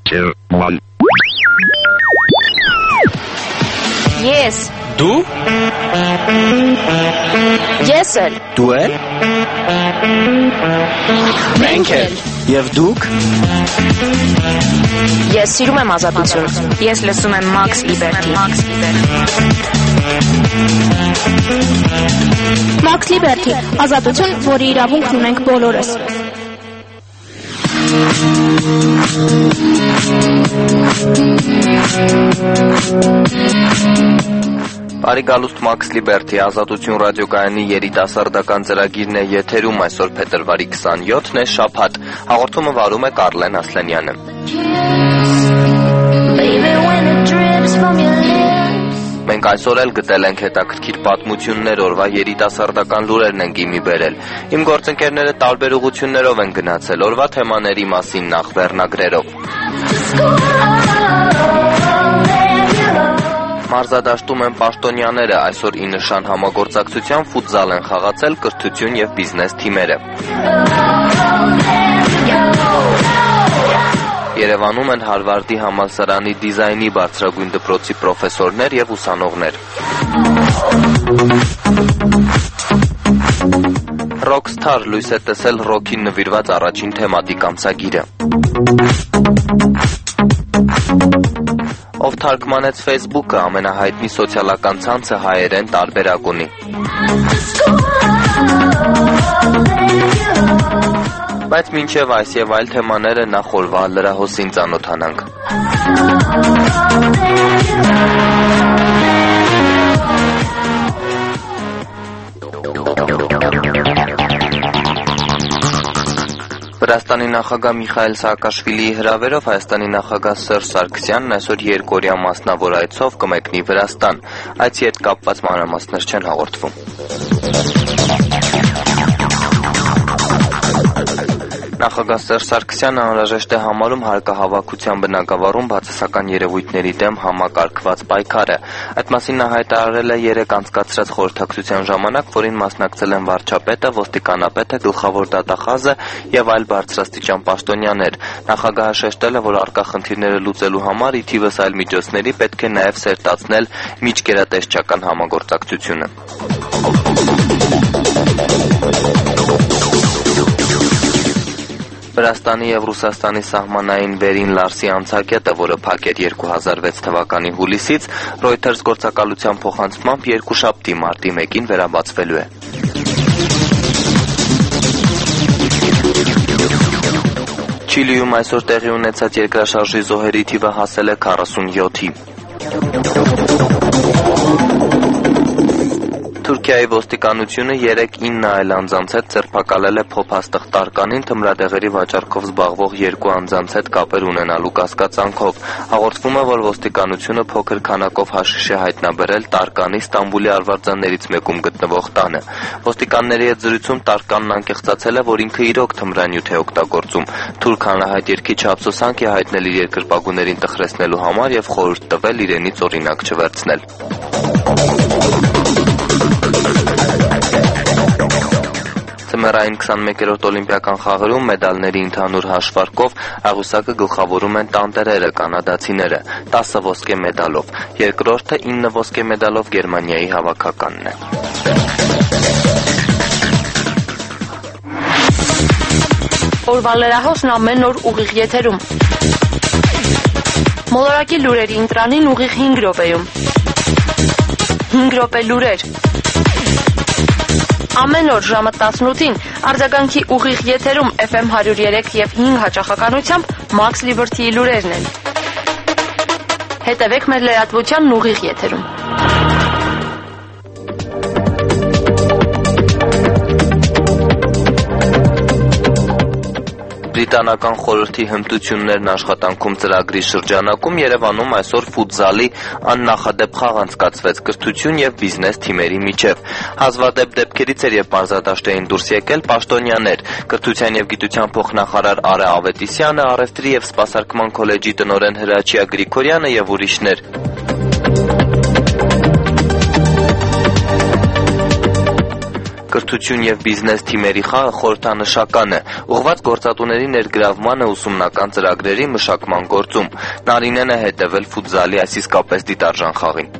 2, 1. Ես Դու Ես էլ Դու էլ Մենք էլ Եվ դուք Ես սիրում եմ ազատություն Ես լսում եմ Max Liberty Max Liberty ազատություն, որի իրավունքն ունենք բոլորս Բարի գալուստ Max Liberty ազատություն ռադիոկայանի երիտասարդական ծրագիրն է եթերում այսօր փետրվարի 27-ն է շաբաթ հաղորդումը վարում է Կարլեն Ասլանյանը Մենք այսօր էլ գտել ենք հետաքրքիր պատմություններ օրվա երիտասարդական լուրերն են գիմի բերել Իմ գործընկերները տարբեր ուղղություններով են գնացել օրվա թեմաների մասին նախ վերնագրերով Մարզադաշտում են պաշտոնյաները, այսօր ի նշան համագործակցության ֆուտզալ են խաղացել կրթություն և բիզնես թիմերը։ Երևանում են Հարվարդի համալսարանի դիզայնի բարձրագույն դպրոցի պրոֆեսորներ և ուսանողներ։ Rockstar լույս է տեսել ռոքին նվիրված առաջին թեմատիկ ամսագիրը։ Ով թարգմանեց Facebook-ը ամենահայտնի սոցիալական ցանցը հայերեն տարբերակ ունի։ Բայց մինչև այս եւ այլ թեմաները նախ օրվա լրահոսին ծանոթանանք։ Վրաստանի նախագահ Միխայել Սաակաշվիլիի հրավերով Հայաստանի նախագահ Սերժ Սարգսյանն այսօր երկօրյա մասնավոր այցով կմեկնի Վրաստան։ Այցի հետ կապված մանրամասներ չեն հաղորդվում։ Նախագահ Սերժ Սարգսյանը անհրաժեշտ է համարում հարկահավաքության բնագավառում բացասական երևույթների դեմ համակարգված պայքարը։ Այդ մասին նա հայտարարել է երեկ անցկացրած խորհրդակցության ժամանակ, որին մասնակցել են վարչապետը, ոստիկանապետը, գլխավոր դատախազը եւ այլ բարձրաստիճան պաշտոնյաներ։ Նախագահը շեշտել է, որ առկա խնդիրները լուծելու համար ի թիվս այլ միջոցների պետք է նաեւ սերտացնել միջգերատեսչական համագործակցությունը։ Վրաստանի եւ Ռուսաստանի սահմանային վերին Լարսի անցակետը, որը փակեր 2006 թվականի հուլիսից, Reuters գործակալության փոխանցմամբ երկուշաբթի մարտի 1-ին վերաբացվելու է։ Չիլիում այսօր տեղի ունեցած երկրաշարժի զոհերի թիվը հասել է 47-ի։ Թուրքիայի ոստիկանությունը 3-9 այլ անձանց հետ ձերբակալել է փոփաստղ Տարկանին թմրադեղերի վաճառքով զբաղվող 2 անձանց հետ կապեր ունենալու կասկածանքով։ Հաղորդվում է, որ ոստիկանությունը փոքր քանակով հաշիշ է հայտնաբերել Տարկանի Ստամբուլի արվարձաններից մեկում գտնվող տանը։ Ոստիկանների հետ զրույցում Տարկանն անկեղծացել է, որ ինքը իրոք թմրանյութ է օգտագործում։ Թուրք հանրահայտ երգիչ ափսոսանք է հայտնել իր երկրպագուներին տխրեցնելու համար եւ խորհուրդ տվել իրենից օրինակ չվերցնել։ Ձմեռային 21-րդ օլիմպիական խաղերում մեդալների ընդհանուր հաշվարկով աղյուսակը գլխավորում են տանտերերը, կանադացիները 10 ոսկե մեդալով, երկրորդը 9 ոսկե մեդալով Գերմանիայի հավաքականն է։ Օրվա լրահոսն ամեն օր ուղիղ եթերում Մոլորակի լուրերի ինտրանին ուղիղ 5 րոպեում 5 րոպե լուրեր Ամեն օր ժամը 18-ին արձագանքի ուղիղ եթերում FM 103 եւ 5 հաճախականությամբ Max Liberty-ի լուրերն են։ Հետևեք մեր լրատվությանն ուղիղ եթերում։ Բրիտանական խորհրդի հմտություններն աշխատանքում ծրագրի շրջանակում Երևանում այսօր ֆուտզալի աննախադեպ խաղ անցկացվեց կրթություն եւ բիզնես թիմերի միջև։ Հազվադեպ դեպքերից էր, երբ մարզադաշտ էին դուրս եկել պաշտոնյաներ, կրթության եւ գիտության փոխնախարար Արե Ավետիսյանը, առևտրի եւ սպասարկման քոլեջի տնօրեն Հրաչյա Գրիգորյանը եւ ուրիշներ։ կրթություն եւ բիզնես թիմերի խաղը խորհրդանշական է, ուղղված գործատուների ներգրավմանը ուսումնական ծրագրերի մշակման գործում։ Նարինեն է հետևել ֆուտզալի, այս իսկապես դիտարժան խաղին։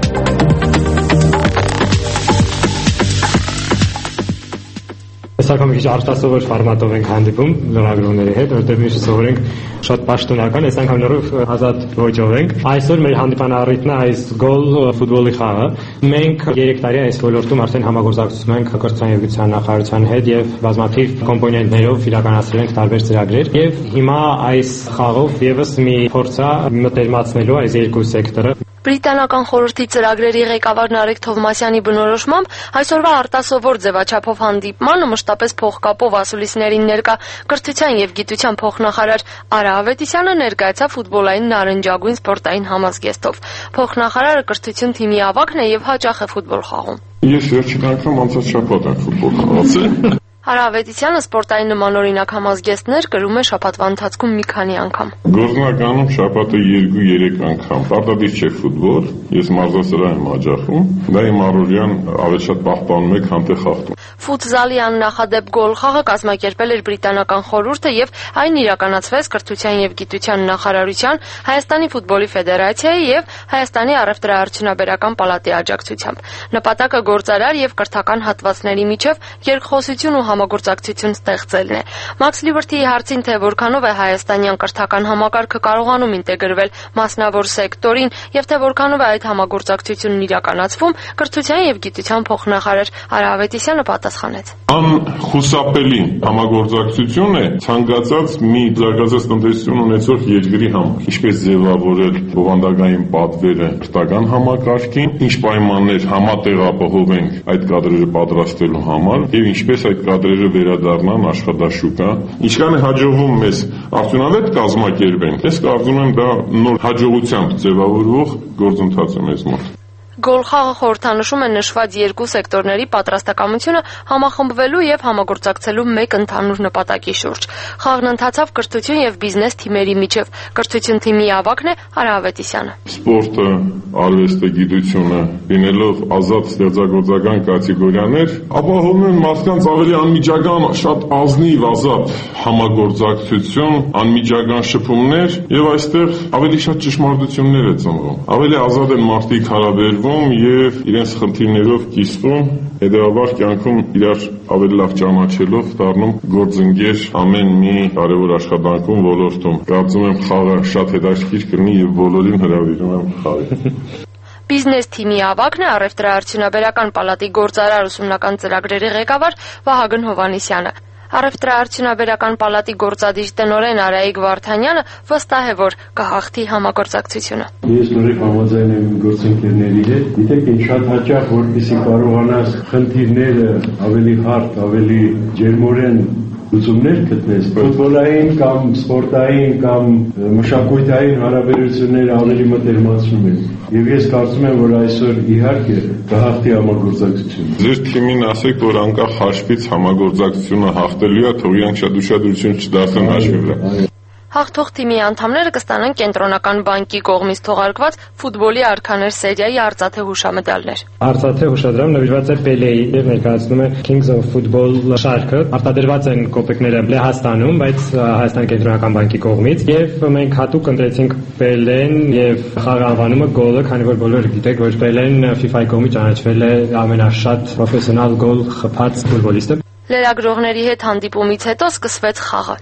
Այս անգամ քիչ արտասովոր ֆորմատով ենք հանդիպում լրագրողների հետ, որտեղ միշտ սովորենք շատ պաշտոնական, այս անգամ նորով ազատ ոճով ենք։ Այսօր մեր հանդիպան առիթն է այս գոլ ֆուտբոլի խաղը։ Մենք 3 տարի այս ոլորտում արդեն համագործակցում ենք կրթության եւ գիտության նախարարության հետ եւ բազմաթիվ կոմպոնենտներով իրականացրել ենք տարբեր ծրագրեր եւ հիմա այս խաղով եւս մի փորձ է մտերմացնելու այս երկու սեկտորը։ Բրիտանական խորհրդի ծրագրերի ղեկավար Նարեկ Թովմասյանի բնորոշմամբ այսօրվա արտասովոր ձևաչափով հանդիպմանը մշտապես փոխկապով ասուլիսներին ներկա կրթության եւ գիտության փոխնախարար Արա Ավետիսյանը ներկայացավ ֆուտբոլային նարնջագույն սպորտային համազգեստով։ Փոխնախարարը կրթություն թիմի ավագն է եւ հաճախ է ֆուտբոլ խաղում։ Ես վերջին անգամ անցած շաբաթ եմ ֆուտբոլ խաղացել։ Արա Ավետիսյանը սպորտային նմանօրինակ համազգեստներ կրում է շաբաթվա ընթացքում մի քանի անգամ։ Գործնականում շաբաթը 2-3 անգամ։ Պարտադիր չէ ֆուտբոլ, ես մարզասրահ եմ աջակցում, դա իմ առօրյան ավելի շատ պահպանում եք, քան թե խաղում։ Ֆուտզալի աննախադեպ գոլ խաղը կազմակերպել էր բրիտանական խորհուրդը եւ այն իրականացվեց կրթության եւ գիտության նախարարության, Հայաստանի ֆուտբոլի ֆեդերացիայի եւ Հայաստանի առևտրաարդյունաբերական պալատի աջակցությամբ։ Նպատակը գործարար եւ կրթական հատվածների միջև երկխոսություն ու համագործակցություն ստեղծելն է։ Max Liberty-ի հարցին, թե որքանով է հայաստանյան կրթական համակարգը կարողանում ինտեգրվել մասնավոր սեկտորին եւ թե որքանով է այդ համագործակցությունն իրականացվում, կրթության եւ գիտության փոխնախարար Արա Ավետիսյանը պատասխանեց. Անխուսափելի համագործակցություն է ցանկացած մի զարգացած տնտեսություն ունեցող երկրի համար։ Ինչպես ձևավորել բովանդակային պատվերը կրթական համակարգին, ինչ պայմաններ համատեղապահովենք այդ կադրերը պատրաստելու համար եւ ինչպես այդ կադրերը վերադառնան աշխատաշուկա։ Ինչքան է հաջողվում մեզ արդյունավետ կազմակերպենք, ես կարծում եմ դա նոր հաջողությամբ ձևավորվող գործընթաց է մեզ մոտ։ Գոլ խաղը խորհրդանշում է նշված երկու սեկտորների պատրաստակամությունը համախմբվելու եւ համագործակցելու մեկ ընդհանուր նպատակի շուրջ։ Խաղն ընթացավ կրթություն եւ բիզնես թիմերի միջև։ Կրթություն թիմի ավագն է Արա Ավետիսյանը։ Սպորտը, արվեստը, գիտությունը լինելով ազատ ստեղծագործական կատեգորիաներ, ապահովում են մարդկանց ավելի անմիջական, շատ ազնիվ ազատ համագործակցություն, անմիջական շփումներ եւ այստեղ ավելի շատ ճշմարտություններ է ծնվում։ Ավելի ազատ են մարդիկ հարաբերվում եւ իրենց խնդիրներով կիսվում, հետեւաբար կյանքում իրար ավելի լավ ճանաչելով դառնում գործընկեր ամեն մի կարևոր աշխատանքում ոլորտում։ Կարծում եմ խաղը շատ հետաքրքիր կլինի եւ բոլորին հրավիրում եմ խաղի։ Բիզնես թիմի ավագն է առևտրաարդյունաբերական պալատի գործարար ուսումնական ծրագրերի ղեկավար Վահագն Հովհաննիսյանը։ Առևտրաարդյունաբերական պալատի գործադիր տնօրեն Արայիկ Վարդանյանը վստահ է, որ կհաղթի համագործակցությունը։ Ես նորից համաձայն եմ գործընկերների հետ։ Գիտեք, ինչ շատ հաճախ, որպեսզի կարողանաս խնդիրները ավելի հարթ, ավելի ջերմորեն լուծումներ գտնես, ֆուտբոլային կամ սպորտային կամ մշակութային հարաբերությունները ավելի մտերմացնում են։ Եվ ես կարծում եմ, որ այսօր իհարկե կհաղթի համագործակցությունը։ Ձեր թիմին ասեք, որ անկախ հաշվից համագործակցությունը հաղթելու է, թող իրանք շատ ուշադրություն չդարձնեն հաշվի վրա։ Հաղթող թիմի անդամները կստանան Կենտրոնական բանկի կողմից թողարկված ֆուտբոլի արքաներ սերիայի արծաթե հուշամեդալներ։ Արծաթե հուշադրամ նվիրված է Պելեի եւ ներկայացնում է Kings of Football շարքը։ Արտադրված են կոպեկները Լեհաստանում, բայց Հայաստանի Կենտրոնական բանկի կողմից եւ մենք հատուկ ընտրեցինք Պելեն եւ խաղի անվանումը գոլը, քանի որ բոլորը գիտեք, որ Պելեն FIFA-ի կողմից ճանաչվել է ամենաշատ պրոֆեսիոնալ գոլ խփած ֆուտբոլիստը։ Լրագրողների հետ հանդիպումից հետո սկսվեց խաղը։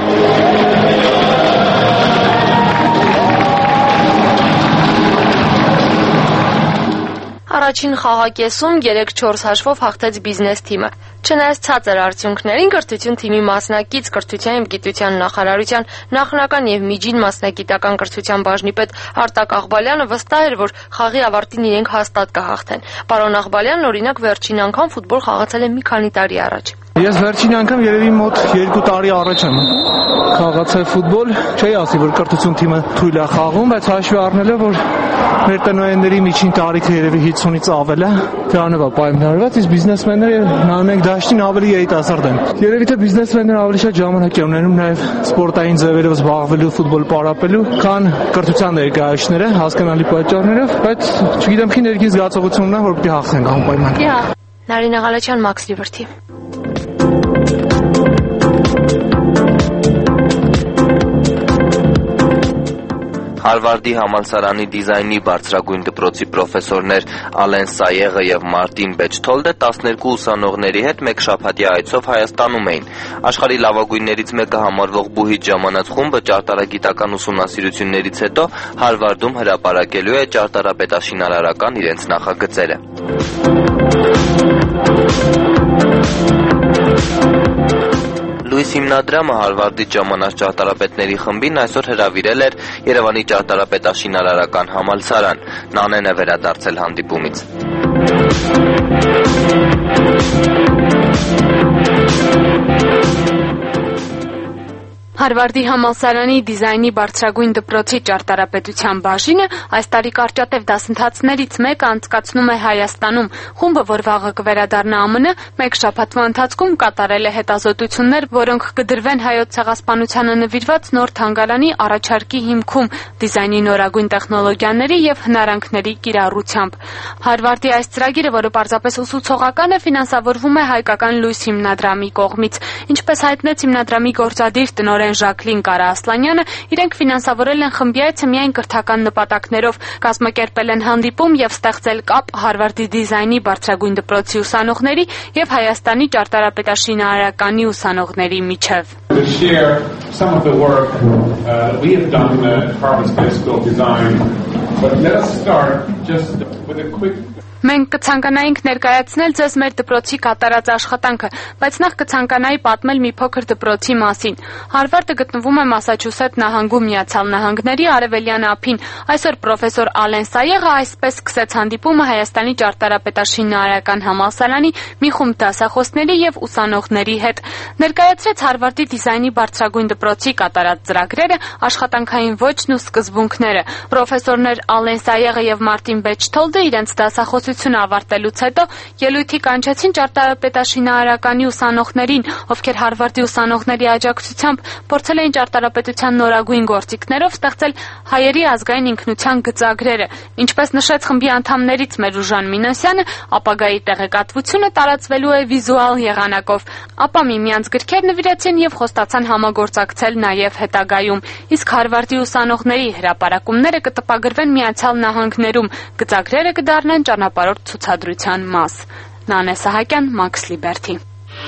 Առաջին խաղակեսում 3-4 հաշվով հաղթեց բիզնես թիմը։ Չնայած ցածր արդյունքներին, կրթություն թիմի մասնակից կրթության եւ գիտության նախարարության նախնական եւ միջին մասնագիտական կրթության բաժնի պետ Արտակ Աղբալյանը վստահ էր, որ խաղի ավարտին իրենք հաստատ կհաղթեն։ Պարոն Աղբալյանն օրինակ վերջին անգամ ֆուտբոլ խաղացել է մի քանի տարի առաջ։ Ես վերջին անգամ երևի մոտ 2 տարի առաջ եմ խաղացել ֆուտբոլ, չի ասի, որ կրթություն թիմը թույլ է խաղում, բայց հաշվի առնելով, որ մեր տնօրենների միջին տարիքը երևի 50-ից ավել է, դրանով է պայմանավորված, իսկ բիզնեսմենները նայեք դաշտին ավելի երիտասարդ են։ Երևի թե բիզնեսմենները ավելի շատ ժամանակ են ունենում նաև սպորտային ձևերով զբաղվելու, ֆուտբոլ պարապելու, քան կրթության ներկայացուցիչները, հասկանալի պատճառներով, բայց չգիտեմ, քին ներքին զգացողությունն է, որ պիտի հաղթենք անպայման։ Նարինե Ղալեչյան, Max Liberty։ Հարվարդի համալսարանի դիզայնի բարձրագույն դպրոցի պրոֆեսորներ Ալեն Սայեղը եւ Մարտին Բեչթոլդը 12 ուսանողների հետ մեկ շաբաթյա այցով Հայաստանում էին։ Աշխարհի լավագույններից մեկը համարվող Բուհիջ ժամանած խումբը ճարտարագիտական ուսումնասիրություններից հետո Հարվարդում հրապարակելու է ճարտարապետաշինարարական իրենց նախագծերը։ Լուիս հիմնադրամը Հարվարդից ժամանած ճարտարապետների խմբին այսօր հրավիրել էր Երևանի ճարտարապետաշինարարական համալսարան։ Նանեն է վերադարձել հանդիպումից։ Հարվարդի համալսարանի դիզայնի բարձրագույն դպրոցի ճարտարապետության բաժինը այս տարի կարճատև դասընթացներից մեկը անցկացնում է Հայաստանում։ Խումբը, որ վաղը կվերադառնա ԱՄՆ, մեկ շաբաթվա ընթացքում կատարել է հետազոտություններ, որոնք կդրվեն հայոց ցեղասպանությանը նվիրված նոր թանգարանի առաջարկի հիմքում դիզայնի նորագույն տեխնոլոգիաների եւ հնարանքների կիրառությամբ։ Հարվարդի այս ծրագիրը, որը պարզապես ուսուցողական է, ֆինանսավորվում է հայկական Լույս հիմնադրամի կողմից։ Ինչպես հայտնեց հիմնադրամի գործադիր տնօրեն Ժակլին Կարասլանյանը, իրենք ֆինանսավորել են խմբի այցը միայն կրթական նպատակներով, կազմակերպել են հանդիպում եւ ստեղծել կապ Հարվարդի դիզայնի բարձրագույն դպրոցի ուսանողների եւ Հայաստանի ճարտարապետաշինարարականի ուսանողների միջև։ Մենք կցանկանայինք ներկայացնել ձեզ մեր դպրոցի կատարած աշխատանքը, բայց նախ կցանկանայի պատմել մի փոքր դպրոցի մասին։ Հարվարդը գտնվում է Մասաչուսեթ նահանգում, Միացյալ Նահանգների արևելյան ափին։ Այսօր պրոֆեսոր Ալեն Սայեղը այսպես սկսեց հանդիպումը Հայաստանի ճարտարապետաշինարարական համալսարանի մի խումբ դասախոսների եւ ուսանողների հետ։ Ներկայացրեց Հարվարդի դիզայնի բարձրագույն դպրոցի կատարած ծրագրերը, աշխատանքային ոճն ու սկզբունքները։ Պրոֆեսորներ Ալեն Սայեղը եւ Մարտին Բեչթոլդը իրենց դասախոսությունը ավարտելուց հետո ելույթի կանչեցին ճարտարապետաշինարարականի ուսանողներին, ովքեր Հարվարդի ուսանողների աջակցությամբ փորձել էին ճարտարապետության նորագույն գործիքներով ստեղծել հայերի ազգային ինքնության գծագրերը։ Ինչպես նշեց խմբի անդամներից Մերուժան Մինասյանը, ապագայի տեղեկատվությունը տարածվելու է վիզուալ եղանակով։ Ապա միմյանց գրքեր նվիրեցին եւ խոստացան համագործակցել նաեւ հետագայում։ Իսկ Հարվարդի ուսանողների հրապարակումները կտպագրվեն Միացյալ Նահանգներում, գծագրերը կդառնան ճանապարհորդ ցուցադրության մաս։ Նանե Սահակյան, Max Liberty։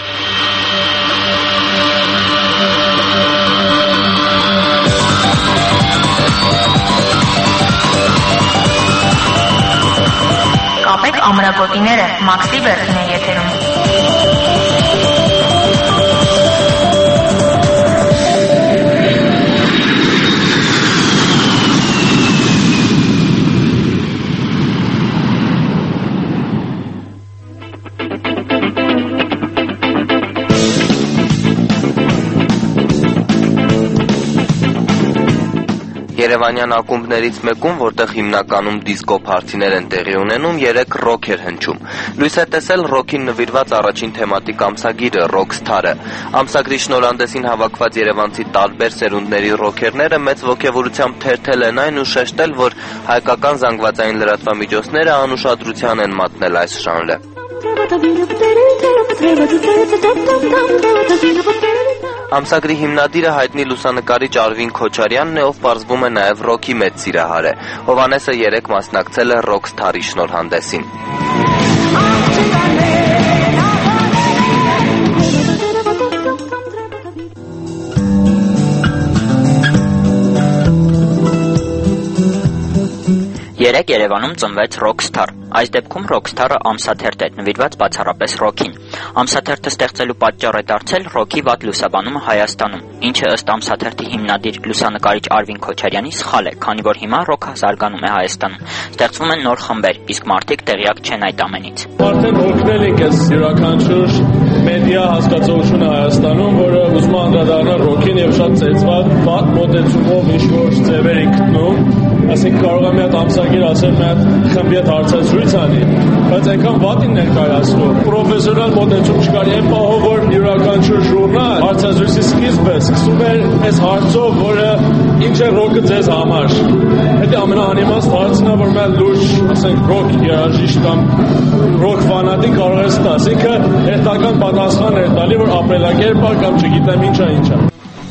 Կապեք ամրագոտիները, Max Liberty-ն է եթերում։ Երևանյան ակումբներից մեկում, որտեղ հիմնականում դիսկո փարթիներ են տեղի ունենում, 3 ռոք էր հնչում։ Լույս է տեսել ռոքին նվիրված առաջին թեմատիկ ամսագիրը Rockstar-ը։ Ամսագրի շնորհանդեսին հավաքված երևանցի տարբեր սերունդների ռոքերները մեծ ոգևորությամբ թերթել են այն ու շեշտել, որ հայկական զանգվածային լրատվամիջոցները անուշադրության են մատնել այս ժանրը։ Ամսագրի հիմնադիրը հայտնի լուսանկարիչ Արվին Քոչարյանն է, ով պարզվում է նաև ռոքի մեծ սիրահար է։ Հովհաննեսը 3 մասնակցել է Rockstar-ի շնորհանդեսին։ Երեկ Երևանում ծնվեց Rockstar։ Այս դեպքում Rockstar-ը ամսաթերթ է, նվիրված բացառապես ռոքին։ Ամսաթերթը ստեղծելու պատճառ է դարձել ռոքի վատ լուսաբանումը Հայաստանում, ինչը ըստ ամսաթերթի հիմնադիր լուսանկարիչ Արվին Քոչարյանի սխալ է, քանի որ հիմա ռոքը զարգանում է Հայաստանում։ Ստեղծվում են նոր խմբեր, իսկ մարդիկ տեղյակ չեն այդ ամենից։ Արդեն օգնել ենք այս յուրաքանչյուր մեդիա հասկացողությունը Հայաստանում, որը ուզում է անդրադառնալ ռոքին եւ շատ ծեծված վատ մոտեցումով ինչ-որ ձև է գտնում ասենք կարող եմ մի հատ ամսագիր ասել, մի հատ խմբի հետ հարցազրույց անի, բայց այնքան վատին ներկայացնում։ Պրոֆեսիոնալ մոտեցում չկար, այն պահով որ յուրաքանչյուր ժուրնալ հարցազրույցի սկիզբը սկսում էր այս հարցով, որը ինչ է ռոկը ձեզ համար։ Դա ամենաանիմաստ հարցն է, որ մենք լուրջ, ասենք, ռոք երաժիշտ կամ ռոք ֆանատին կարող ես տաս, ինքը հերթական պատասխան էր տալի, որ ապրելակերպ է կամ չգիտեմ ինչա։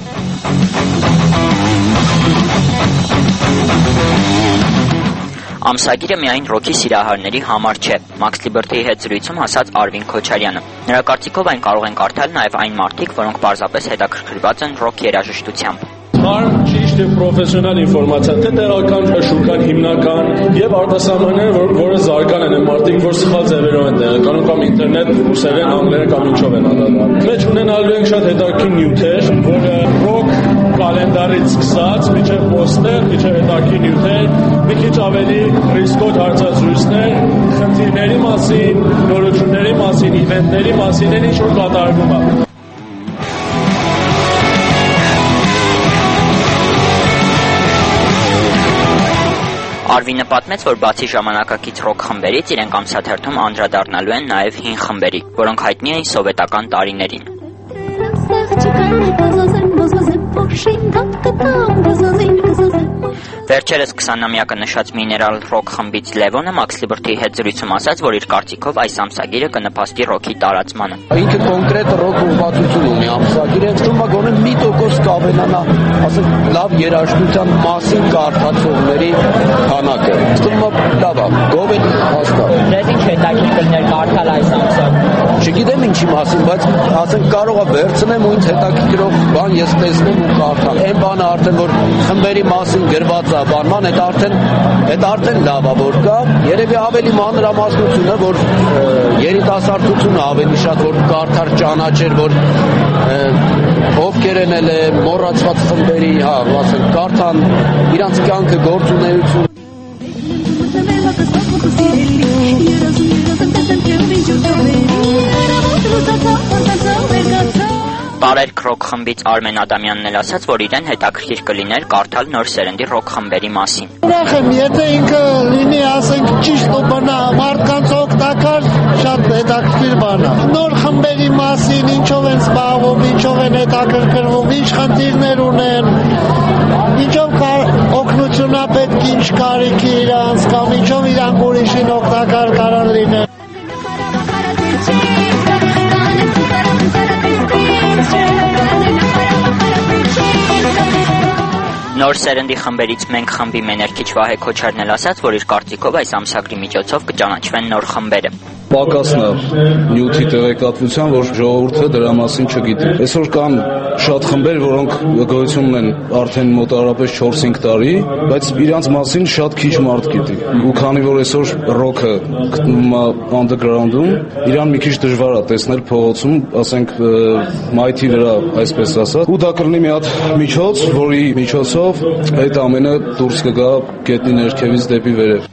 Ամսագիրը միայն ռոքի սիրահարների համար չէ։ Max Liberty-ի հետ զրույցում ասաց Արվին Քոչարյանը։ Նրա կարծիքով այն կարող են կարդալ նաև այն մարդիկ, որոնք պարզապես հետաքրքրված են ռոք երաժշտությամբ։ Հարմ, ճիշտ եւ պրոֆեսիոնալ ինֆորմացիա, թե տեղական շուկան հիմնական եւ արտասահմանները, որը զարգան են մարդիկ, որ սխալ ձևերով են տեղականում կամ ինտերնետ ռուսերեն, անգլերեն կամ ինչով են անդադար։ Մեջ ունենալու ենք շատ հետաքրքիր նյութեր, որը ռոք կալենդարից սկսած, միջև պոստեր, միջև հետաքրքիր նյութեր, մի քիչ ավելի ռիսկոտ հարցազրույցներ, խնդիրների մասին, նորությունների մասին, իվենտների մասին, ինչ որ կատարվում է։ Արվինը պատմեց, որ բացի ժամանակակից ռոք խմբերից իրենք ամսաթերթում անդրադառնալու են նաև հին խմբերի, որոնք հայտնի էին սովետական տարիներին։ Վերջերս 20-ամյակը նշած Mineral Rock խմբից Լևոնը Max Liberty-ի հետ զրույցում ասաց, որ իր կարծիքով այս ամսագիրը կնպաստի ռոքի տարածմանը։ Ինքը կոնկրետ ռոք ուղղվածություն ունի ամսագիրը, թվում է գոնե 1% կավելանա, ասենք լավ երաժշտության մասին կարդացողների քանակը։ Թվում է լավ է, գովեն հաստատ։ Դες ինչ հետաքրքիր կլիներ կարդալ այս ամսը։ Չգիտեմ ինչի մասին, բայց ասենք կարող է վերցնեմ ու ինձ հետաքրքրող բան ես տեսնեմ ու կարդամ։ Այն բանը արդեն որ խմբերի մասին գրված է բանման, այդ արդեն լավ է որ կա։ Երևի ավելի մանրամասնությունը, որ երիտասարդությունը ավելի շատ որ կարդար ճանաչեր, որ ովքեր են էլ մոռացված խմբերի, հա, ասենք կարդան իրանց կյանքը գործունեություն Տարերք ռոք խմբից Արմեն Ադամյանն էլ ասաց, որ իրեն հետաքրքիր կլիներ կարդալ նոր սերնդի ռոք խմբերի մասին։ Ուրախ եմ, եթե ինքը լինի, ասենք, ճիշտ ու բնա, մարդկանց օգտակար, շատ հետաքրքիր բան է։ Նոր խմբերի մասին, ինչով են զբաղվում, ինչով են հետաքրքրվում, ինչ խնդիրներ ունեն, ինչով օգնությունա պետք ինչ կարիքի իրանց, կամ ինչով իրանք ուրիշին օգտակար կարան լինեն։ Նոր սերնդի խմբերից մենք խմբի մեներքիչ Վահե Քոչարն էլ ասաց, որ իր կարծիքով այս ամսագրի միջոցով կճանաչվեն նոր խմբերը։ Պակասն է նյութի տեղեկատվության, որ ժողովուրդը դրա մասին չգիտի։ Այսօր կան շատ խմբեր, որոնք գոյություն ունեն արդեն մոտավորապես 4-5 տարի, բայց իրանց մասին շատ քիչ մարդ գիտի։ Ու քանի որ այսօր ռոքը գտնվում է underground-ում, իրան մի քիչ դժվար է տեսնել փողոցում, ասենք մայթի վրա, այսպես ասած, ու դա կլինի մի հատ միջոց, որի միջոցով այդ ամենը դուրս կգա գետնի ներքևից դեպի վերև։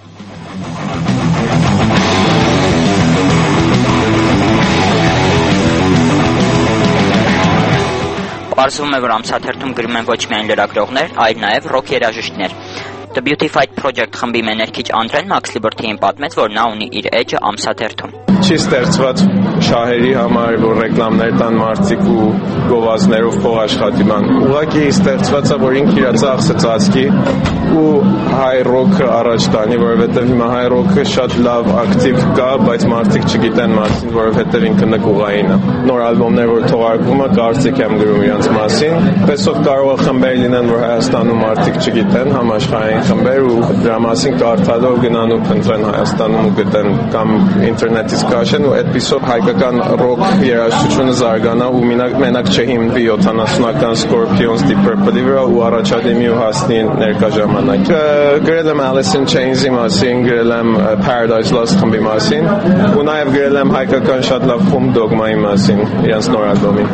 Պարզվում է, որ ամսաթերթում գրում են ոչ միայն լրագրողներ, այլ նաև ռոք երաժիշտներ։ The Beautified Project խմբի մեներքիչ Անդրեն Max Liberty-ին պատմեց, որ նա ունի իր էջը ամսաթերթում։ Չի ստեղծված շահերի համար, որ ռեկլամներ տան մարդիկ ու գովազդներով փող աշխատի բան։ Ուղղակի ստեղծված է, որ ինքը իր ծախսը ծածկի ու հայ ռոքը առաջ տանի, որովհետև հիմա հայ ռոքը շատ լավ ակտիվ կա, բայց մարդիկ չգիտեն մասին, որովհետև ինքը նկուղային է։ Նոր ալբոմներ, որ թողարկվում է, կարծիք եմ գրում իրենց մասին։ Տեսով կարող է խմբեր լինեն, որ Հայաստանում մարդիկ չգիտեն, համաշխարհային խմբեր ու դրա մասին կարդալով գնան ու փնտրեն Հայաստանում ու գտեն կամ ինտերնետից քաշեն ու այդպիսով հայկական ռոք երաժշտությունը զարգանա ու մենակ չհիմնվի 70-ական Scorpions, Deep Purple-ի վրա ու առաջադիմի ու հասնի ներկա ժամանակ։ Գրել եմ Alice in Chains-ի մասին, գրել եմ Paradise Lost խմբի մասին ու նաև գրել եմ հայկական շատ լավ խումբ Dogma-ի մասին, իրենց նոր ալբոմի։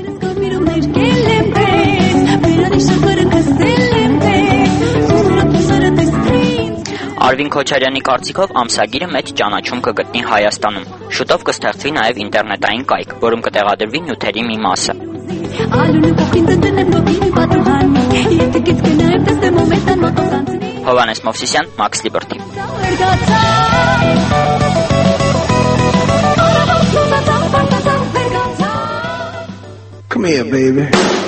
Արվին Քոչարյանի կարծիքով ամսագիրը մեծ ճանաչում կգտնի Հայաստանում։ Շուտով կստեղծվի նաև ինտերնետային կայք, որում կտեղադրվի նյութերի մի մասը։ Ալունը փոխին դնեմ գովի պատահան, եթե գից կնայեմ տեսնեմ ու մեծան մոտով կանցնի Հովանես Մովսիսյան, Max Liberty։ Come here, baby.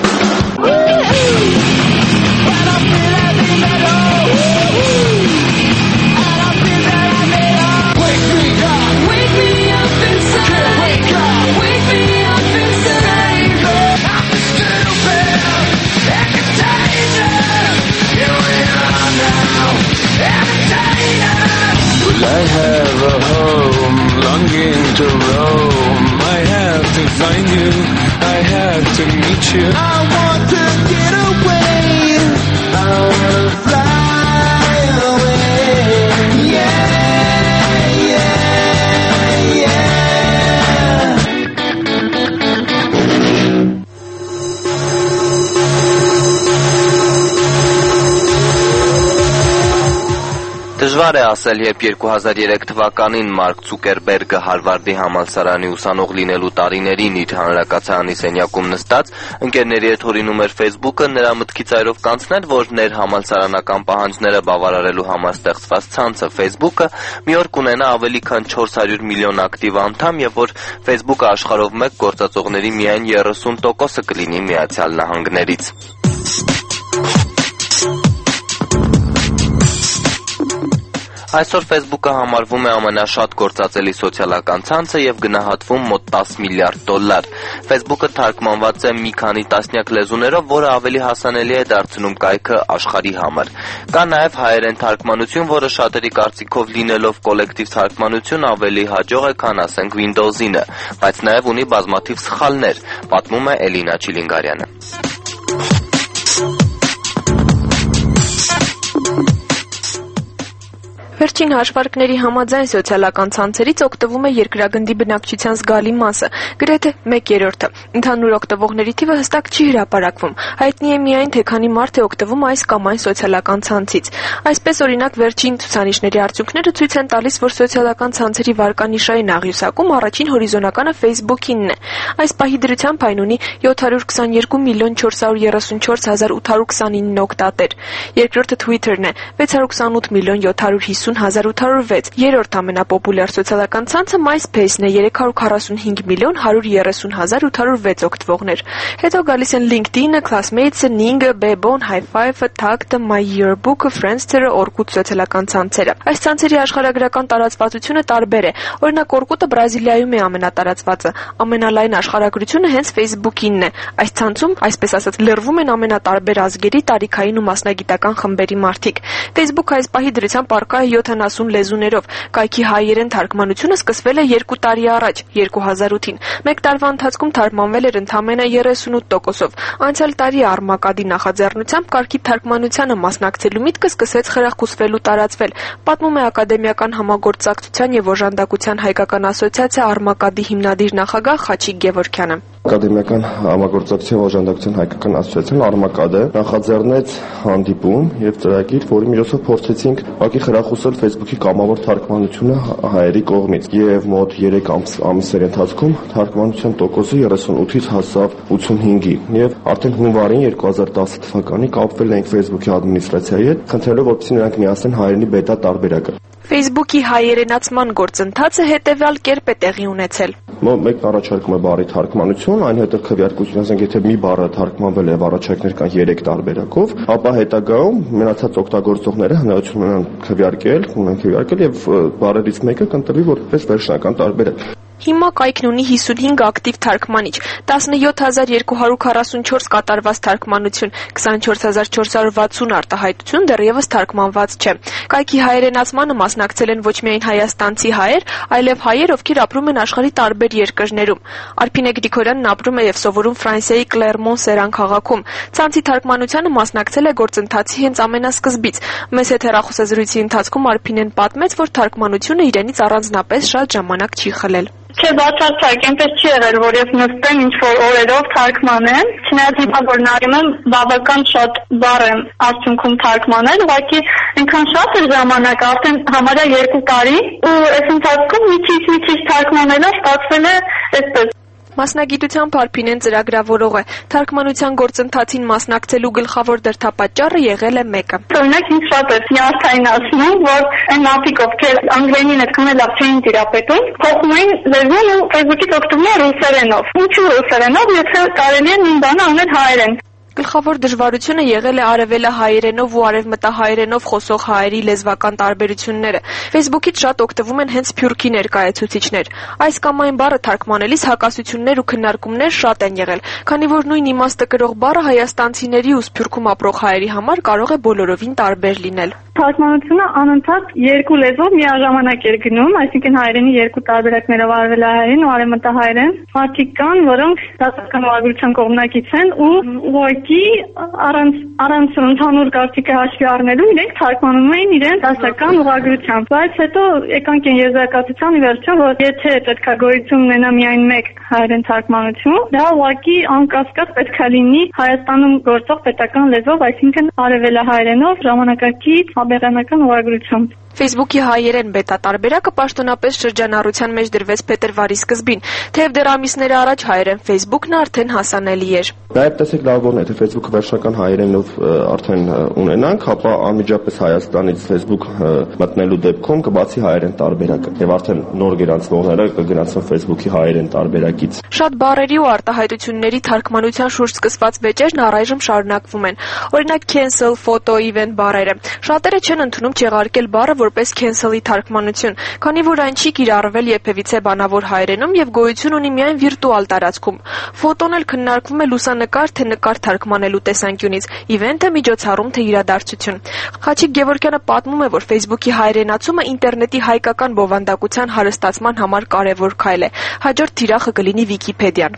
I have a home, longing to roam. I have to find you, I have to meet you. I want to get away, I want to fly away. Yeah, yeah, yeah. Դժվար է ասել, երբ 2003 թվականին Մարկ Ցուկերբերգը Հարվարդի համալսարանի ուսանող լինելու տարիներին իր հանրակացարանի սենյակում նստած ընկերների հետ հորինում էր Facebook-ը, նրա մտքի ծայրով կանցնել, որ ներհամալսարանական պահանջները բավարարելու համար ստեղծված ցանցը Facebook-ը մի օր կունենա ավելի քան 400 միլիոն ակտիվ անդամ եւ որ Facebook-ը աշխարհով մեկ գործածողների միայն 30%-ը կլինի Միացյալ Նահանգներից։ Այսօր Facebook-ը համարվում է ամենաշատ գործածելի սոցիալական ցանցը եւ գնահատվում մոտ $10 միլիարդ։ Facebook-ը թարգմանված է մի քանի տասնյակ լեզուներով, որը ավելի հասանելի է դարձնում կայքը աշխարհի համար։ Կա նաեւ հայերեն թարգմանություն, որը շատերի կարծիքով լինելով կոլեկտիվ թարգմանություն ավելի հաջող է, քան ասենք Windows-ինը, բայց նաեւ ունի բազմաթիվ սխալներ, պատմում է Էլինա Չիլինգարյանը։ Վերջին հաշվարկների համաձայն սոցիալական ցանցերից օգտվում է երկրագնդի բնակչության զգալի մասը, գրեթե 1/3-ը։ Ընդհանուր օգտվողների թիվը հստակ չի հրապարակվում։ Հայտնի է միայն, թե քանի մարդ է օգտվում այս կամ այն սոցիալական ցանցից։ Այսպես, օրինակ, վերջին ցուցանիշների արդյունքները ցույց են տալիս, որ սոցիալական ցանցերի վարկանիշային աղյուսակում առաջին հորիզոնականը Facebook-ինն է։ Այս պահի դրությամբ այն ունի 722 միլիոն 434 հազար 829 օգտատեր։ Երկրորդը Twitter-ն է՝ 628 միլիոն 750 1806, երրորդ ամենապոպուլյար սոցիալական ցանցը MySpace-ն է 345 միլիոն 130 հազար 806 օգտվողներ։ Հետո գալիս են LinkedIn-ը, Classmates-ը, Ning-ը, Bebon, High5-ը, Tagged-ը, My Yearbook-ը, Friendster-ը, Orkut սոցիալական ցանցերը։ Այս ցանցերի աշխարհագրական տարածվածությունը տարբեր է։ Օրինակ Orkut-ը Բրազիլիայում է ամենատարածվածը, ամենալայն աշխարհագրությունը հենց Facebook-ինն է։ Այս ցանցում, այսպես ասած, լրվում են ամենատարբեր ազգերի, տարիքային ու մասնագիտական խմբերի մարդիկ։ Facebook-ը այս պահի դրությամբ առկա է 70 լեզուներով։ Կայքի հայերեն թարգմանությունը սկսվել է 2 տարի առաջ, 2008-ին։ Մեկ տարվա ընթացքում թարգմանվել էր ընդամենը 38%-ով։ Անցյալ տարի Արմակադի նախաձեռնությամբ կարգի թարգմանությանը մասնակցելու միտքը սկսեց խրախուսվել ու տարածվել, պատմում է Ակադեմիական համագործակցության եւ օժանդակության հայկական ասոցիացիա Արմակադի հիմնադիր նախագահ Խաչիկ Գևորգյանը։ Ակադեմիական համագործակցության եւ օժանդակության հայկական ասոցիացիան Արմակադը նախաձեռնեց հանդիպում եւ ծրագիր, որի միջոցով փորձեցինք ուղղակի խրախուսել Facebook-ի կամավոր թարգմանությունը հայերի կողմից եւ մոտ 3 ամիսների ընթացքում թարգմանության տոկոսը 38-ից հասավ 85-ի եւ արդեն հունվարին 2010 թվականին կապվել ենք Facebook-ի ադմինիստրացիայի հետ, խնդրելով որպեսզի նրանք միացնեն հայերենի բետա տարբերակը։ Facebook-ի հայերենացման գործընթացը հետևյալ կերպ է տեղի ունեցել։ Մեկն առաջարկում է բառի թարգմանություն, այն հետո քվեարկություն, ասենք եթե մի բառը թարգմանվել է առաջարկներ կան 3 տարբերակով, ապա հետագայում մնացած օգտագործողները հնարավորություն ունեն քվեարկել եւ բառերից մեկը կընտրվի որպես վերջնական տարբերակ։ Հիմա կայքն ունի 55 ակտիվ թարգմանիչ, 17244 կատարված թարգմանություն, 24460 արտահայտություն դեռևս թարգմանված չէ։ Կայքի հայերենացմանը մասնակցել են ոչ միայն հայաստանցի հայեր, այլև հայեր, ովքեր ապրում են աշխարհի տարբեր երկրներում։ Արփինե Գրիգորյանն ապրում է եւ սովորում Ֆրանսիայի Կլերմոն-Սերան քաղաքում։ Ցանցի թարգմանությանը մասնակցել է գործընթացի հենց ամենասկզբից։ Մեծ հետ հեռախոսազրույցի ընթացքում Արփինեն պատմեց, որ թարգմանությունը իրենից առանձնապես շատ ժամանակ չի խլել։ Չէ, բացարձակ, այնպես չի եղել, որ ես նստեմ ինչ-որ օրերով թարգմանեմ, չնայած հիմա որ նայում եմ, բավական շատ բառ եմ արդյունքում թարգմանել, ուղղակի այնքան շատ էր ժամանակ, արդեն համարյա 2 տարի, ու այս ընթացքում մի քիչ թարգմանելը ստացվել է այսպես։ Մասնագիտությամբ Փարփինեն ծրագրավորող է։ Թարգմանության գործընթացին մասնակցելու գլխավոր դրդապատճառը եղել է մեկը։ Օրինակ ինձ շատ է նյարդայնացնում, որ այն մարդիկ, ովքեր անգլերենին այդքան լավ չէին տիրապետում, փոխում էին լեզուն ու Facebook-ից օգտվում էին ռուսերենով։ Ինչու ռուսերենով, եթե կարելի է նույն բանը անել հայերեն։ Գլխավոր դժվարությունը եղել է արևելահայերենով ու արևմտահայերենով խոսող հայերի լեզվական տարբերությունները։ Facebook-ից շատ օգտվում են հենց սփյուռքի ներկայացուցիչներ։ Այս կամ այն բառը թարգմանելիս հակասություններ ու քննարկումներ շատ են եղել, քանի որ նույն իմաստը կրող բառը հայաստանցիների ու սփյուռքում ապրող հայերի համար կարող է բոլորովին տարբեր լինել։ Թարգմանությունը անընդհատ երկու լեզվով միաժամանակ էր գնում, այսինքն հայերենի երկու տարբերակներով արևելահայերեն ու արևմտահայերեն։ Մարդիկ կան, որոնք դասական ուղղագրության կողմնակից են ու ուղղակի առանց ընդհանուր կարծիքը հաշվի առնելու իրենք թարգմանում էին իրենց դասական ուղղագրությամբ։ Բայց հետո եկանք են եզրակացության վերջը, որ եթե պետքա գոյություն ունենա միայն մեկ հայերեն թարգմանություն, դա ուղղակի անկասկած պետքա լինի Հայաստանում գործող պետական լեզվով, այսինքն արևելահայերենով ժամանակակից աբեղյանական ուղղագրությամբ։ Facebook-ի հայերեն բետա տարբերակը պաշտոնապես շրջանառության մեջ դրվեց փետրվարի սկզբին, թեև դեռ ամիսներ առաջ հայերեն Facebook-ն արդեն հասանելի էր։ Նաև տեսեք լավ բան է, թե Facebook-ը վերջնական հայերենով արդեն ունենանք, ապա անմիջապես Հայաստանից Facebook մտնելու դեպքում կբացի հայերեն տարբերակը, եւ արդեն նոր գրանցվողները կգրանցվեն Facebook-ի հայերեն տարբերակից։ Շատ բառերի ու արտահայտությունների թարգմանության շուրջ սկսված վեճերն առայժմ շարունակվում են։ Օրինակ cancel, photo, event բառերը։ Շատերը չեն ընդունում չեղարկել բառը որպես cancel-ի թարգմանություն, քանի որ այն չի կիրառվել երբևիցե բանավոր հայերենում եւ գոյություն ունի միայն վիրտուալ տարածքում։ Ֆոտոն էլ քննարկվում է լուսանկար թե նկար թարգմանելու տեսանկյունից, event-ը միջոցառում թե իրադարձություն։ Խաչիկ Գևորգյանը պատմում է, որ Facebook-ի հայերենացումը ինտերնետի հայկական բովանդակության հարստացման համար կարևոր քայլ է։ Հաջորդ թիրախը կլինի Վիկիպեդիան։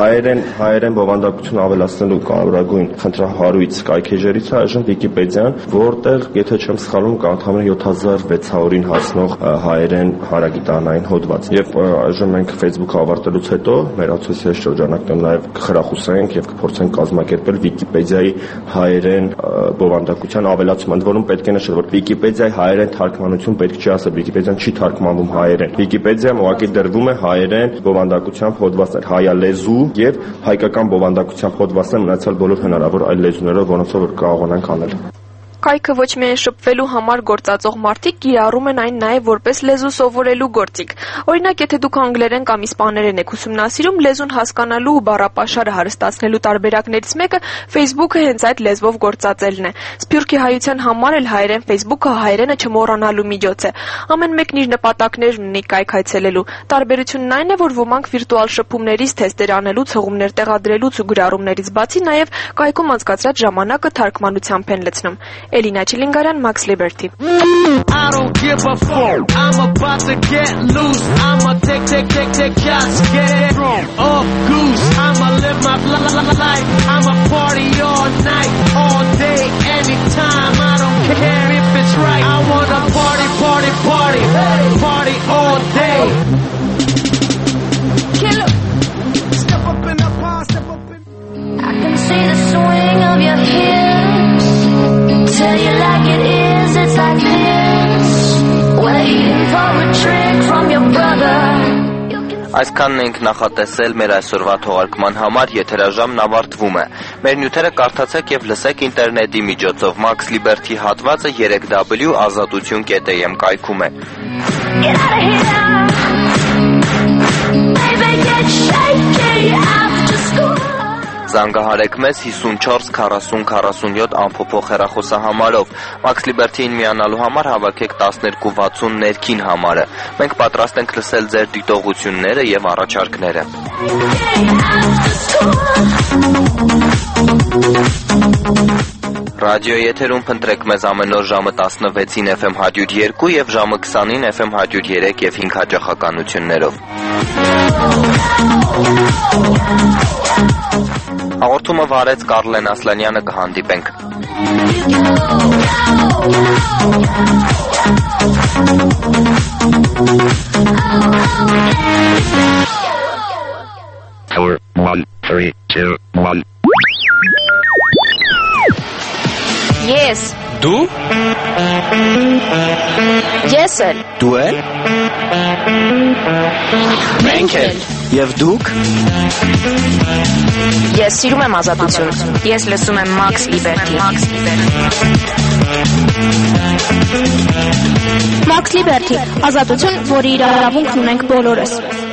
Հայերեն բովանդակություն ավելացնելու կարևորագույն խնդրահարույց կայքեջերից է այժմ Վիկիպեդիան, որտեղ, եթե չեմ սխալվում, կա ընդհանրապես 7600-ին հասնող հայերեն հարագիտանային հոդված։ Եվ այժմ մենք Facebook-ը ավարտելուց հետո մեր ացոցիացիայի շրջանակներում նաև կխրախուսենք եւ կփորձենք կազմակերպել Վիկիպեդիայի հայերեն բովանդակության ավելացում, ընդ որում պետք է նշել, որ Վիկիպեդիայի հայերեն թարգմանություն պետք չի ասել, Վիկիպեդիան չի թարգմանվում հայերեն։ Վիկիպեդիայում ուղղակի դրվում է հայերեն բովանդակությամբ հոդվածներ, հայալեզու եւ հայկական բովանդակությամբ հոդվածներ մնացյալ բոլոր հնարավոր այլ լեզուներով, որոնցով որ կարողանանք անել։ Կայքը ոչ միայն շփվելու համար գործածող մարդիկ կիրառում են այն նաև որպես լեզու սովորելու գործիք։ Օրինակ, եթե դուք անգլերեն կամ իսպաներեն եք ուսումնասիրում, լեզուն հասկանալու ու բառապաշարը հարստացնելու տարբերակներից մեկը Facebook-ը հենց այդ լեզվով գործածելն է։ Սփյուռքի հայության համար էլ հայերեն Facebook-ը հայերենը չմոռանալու միջոց է։ Ամեն մեկն իր նպատակներն ունի կայք այցելելու։ Տարբերությունն այն է, որ ոմանք վիրտուալ շփումներից, թեստեր անելուց, հղումներ տեղադրելուց ու գրառումներից բացի նաև կայքում անցկացրած ժամանակը թարգմանությամբ են լցնում։ Elina Chilingaran, Max Liberty. I don't give a fuck. I'm about to get loose. I'ma take shots, get drunk, up goose. I'ma live my life. I'ma party all night, all day, anytime. I don't care if it's right. I wanna party all day. Killer, step up in the bar, step up in. I can see the swing of your hips. Tell you like it is, it's like this. Waiting for a trick from your brother. Այսքանն ենք նախատեսել մեր այսօրվա թողարկման համար, եթերաժամն ավարտվում է։ Մեր նյութերը կարդացեք եւ լսեք ինտերնետի միջոցով Max Liberty հատվածը 3w.azatutun.am կայքում է։ Զանգահարեք մեզ 54 40 47 անփոփոխ հեռախոսահամարով։ Max Liberty-ին միանալու համար հավաքեք 1260 ներքին համարը։ Մենք պատրաստ ենք լսել ձեր դիտողությունները եւ առաջարկները։ Ռադիոյի եթերում փնտրեք մեզ ամեն օր ժամը 16-ին FM 102 եւ ժամը 20-ին FM 103 եւ 5 հաճախականություններով։ Հաղորդումը վարեց Կարլեն Ասլանյանը, կհանդիպենք։ Four, 1, 3, 2, 1. Yes. Դու? Ես էլ։ Դու էլ։ Մենք էլ։ Եվ դուք? Ես սիրում եմ ազատություն։ Ես լսում եմ Max Liberty։ Max Liberty, ազատություն, որի իրավունքն ունենք բոլորս։